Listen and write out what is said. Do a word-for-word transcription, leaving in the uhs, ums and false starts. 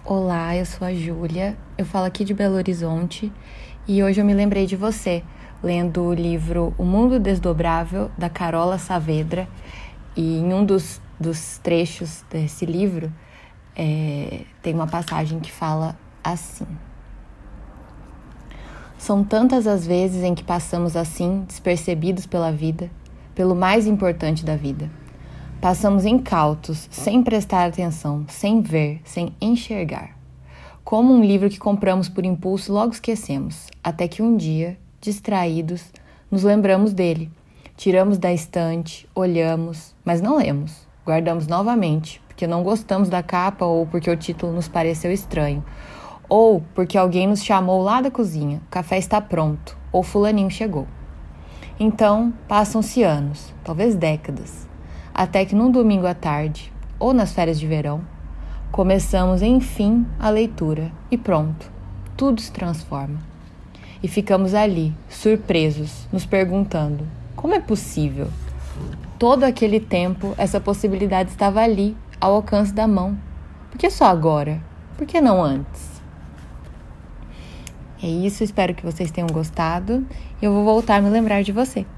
Olá, eu sou a Júlia, eu falo aqui de Belo Horizonte e hoje eu me lembrei de você, lendo o livro O Mundo Desdobrável, da Carola Saavedra, e em um dos, dos trechos desse livro é, tem uma passagem que fala assim: são tantas as vezes em que passamos assim, despercebidos pela vida, pelo mais importante da vida. Passamos incautos, sem prestar atenção, sem ver, sem enxergar. Como um livro que compramos por impulso e logo esquecemos, até que um dia, distraídos, nos lembramos dele. Tiramos da estante, olhamos, mas não lemos. Guardamos novamente, porque não gostamos da capa ou porque o título nos pareceu estranho. Ou porque alguém nos chamou lá da cozinha, o café está pronto, ou fulaninho chegou. Então, passam-se anos, talvez décadas, até que num domingo à tarde, ou nas férias de verão, começamos, enfim, a leitura e pronto, tudo se transforma. E ficamos ali, surpresos, nos perguntando, como é possível? Todo aquele tempo, essa possibilidade estava ali, ao alcance da mão. Por que só agora? Por que não antes? É isso, espero que vocês tenham gostado e eu vou voltar a me lembrar de você.